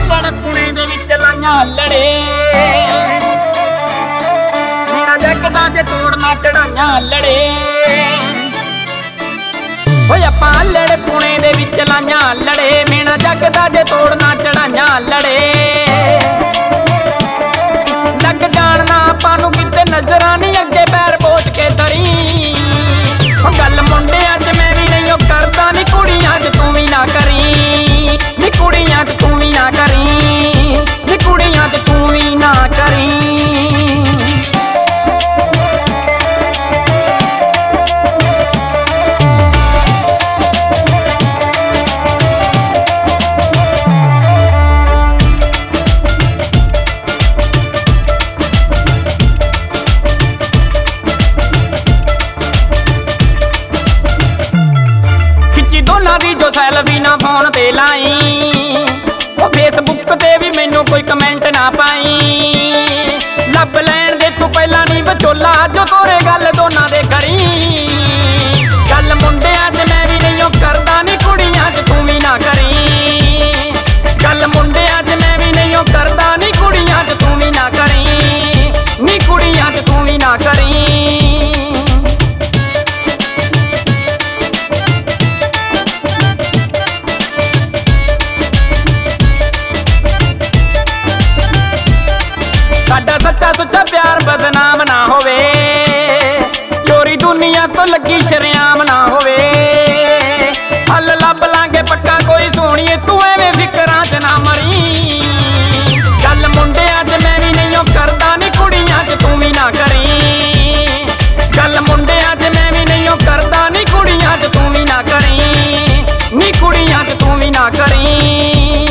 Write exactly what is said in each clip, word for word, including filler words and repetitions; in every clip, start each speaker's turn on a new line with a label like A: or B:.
A: ਲੱਕੜ ਕੁਣੇ ਦੇ ਵਿੱਚ ਲਾਈਆਂ ਲੜੇ ਮੇਰਾ ਜੱਗਦਾ ਜੇ ਤੋੜਨਾ ਚੜਾਈਆਂ ਲੜੇ ਓਏ ਆਪਾਂ ਲੜੇ ਪੁਣੇ ਦੇ ਵਿੱਚ ਲਾਈਆਂ ਲੜੇ ਮੇਰਾ ਜੱਗਦਾ ਜੇ ਤੋੜਨਾ ਚੜਾਈਆਂ ਲੜੇ ਲੱਗ ਜਾਣਨਾ ਆਪਾਂ ਨੂੰ ਕਿਤੇ ਨਜ਼ਰਾਂ ਨਹੀਂ ਅੱਗੇ ਪੈਰ ਬੋਝ ਕੇ ਤਰੀ ਗੱਲ ਮੁੰਡਿਆਂ 'ਚ ਮੈਂ ਵੀ ਨਹੀਂ ਉਹ ਕਰਦਾ ਨੀ ਕੁੜੀਆਂ 'ਚ ਤੂੰ ਵੀ ਨਾ ਕਰੀ ਨੀ ਕੁੜੀਆਂ 'ਚ ਤੂੰ ਵੀ ਨਾ ਕਰੀ ਨੀ ਕੁੜੀਆਂ 'ਚ ਤੂੰ ਵੀ ਨਾ ਕਰੀ ਦੋਨਾਂ ਦੀ ਜੋ ਸੈਲਫੀ ਨਾ ਫੋਨ ਤੇ ਲਾਈ ਉਹ ਫੇਸਬੁੱਕ ਤੇ ਵੀ ਮੈਨੂੰ ਕੋਈ ਕਮੈਂਟ ਨਾ ਪਾਈ ਲੱਭ ਲੈਣ ਦੇ ਤੂੰ ਪਹਿਲਾਂ ਨਹੀਂ ਵਿਚੋਲਾ ਜੋ ਤੋਰੇ ਗੱਲ ਦੋਨਾਂ ਦੇ ਕਰੀ ਗੱਲ ਮੁੰਡਿਆਂ 'ਚ ਮੈਂ ਵੀ ਨਹੀਂ ਉਹ ਕਰਦਾ ਨੀ ਕੁੜੀਆਂ 'ਚ ਤੂੰ ਵੀ ਨਾ ਕਰੀ ਗੱਲ ਮੁੰਡਿਆਂ 'ਚ ਮੈਂ ਵੀ ਨਹੀਂ ਉਹ ਕਰਦਾ ਨੀ ਕੁੜੀਆਂ 'ਚ ਤੂੰ ਵੀ ਨਾ ਕਰੀ ਨੀ ਕੁੜੀਆਂ 'ਚ ਤੂੰ ਵੀ ਨਾ ਕਰੀ ਸਾਡਾ ਸੱਚਾ ਸੁੱਚਾ ਪਿਆਰ ਬਦਨਾਮ ਨਾ ਹੋਵੇ ਚੋਰੀ ਦੁਨੀਆ ਤੋਂ ਲੱਗੀ ਸ਼ਰਿਆਮ ਨਾ ਹੋਵੇ ਹੱਲ ਲੱਭ ਲਾਂਗੇ ਪੱਕਾ ਕੋਈ ਸੋਹਣੀਏ ਤੂੰ ਐਵੇਂ ਫਿਕਰਾਂ 'ਚ ਨਾ ਮਰੀ ਗੱਲ ਮੁੰਡਿਆਂ 'ਚ ਮੈਂ ਵੀ ਨਹੀਂ ਉਹ ਕਰਦਾ ਨੀ ਕੁੜੀਆਂ 'ਚ ਤੂੰ ਵੀ ਨਾ ਕਰੀ ਗੱਲ ਮੁੰਡਿਆਂ 'ਚ ਮੈਂ ਵੀ ਨਹੀਂ ਉਹ ਕਰਦਾ ਨੀ ਕੁੜੀਆਂ 'ਚ ਤੂੰ ਵੀ ਨਾ ਕਰੀ ਨੀ ਕੁੜੀਆਂ 'ਚ ਤੂੰ ਵੀ ਨਾ ਕਰੀ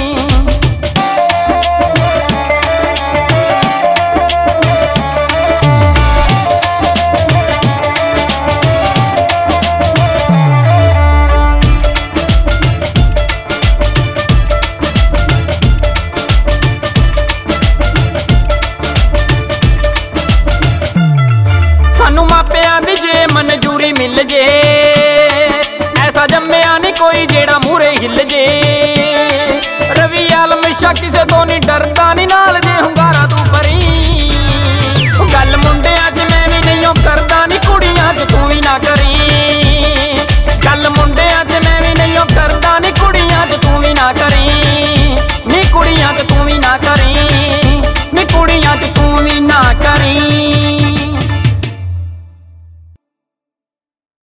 A: ਸਾਨੂੰ ਮਾਪਿਆਂ ਦੀ ਜੇ ਮਨਜ਼ੂਰੀ ਮਿਲ ਜੇ ਐਸਾ ਜੰਮਿਆ ਨਹੀਂ ਕੋਈ ਜਿਹੜਾ ਮੂਹਰੇ ਹਿੱਲ ਜੇ ਰਵੀ ਆਲਮ ਸ਼ਾ ਕਿਸੇ ਤੋਂ ਨਹੀਂ ਡਰਦਾ ਨੀ ਨਾਲ ਜੇ ਹੁੰਗਾਰਾ ਤੂੰ ਭਰੀ ਗੱਲ ਮੁੰਡਿਆਂ 'ਚ ਮੈਂ ਵੀ ਨਹੀਂ ਉਹ ਕਰਦਾ ਨੀ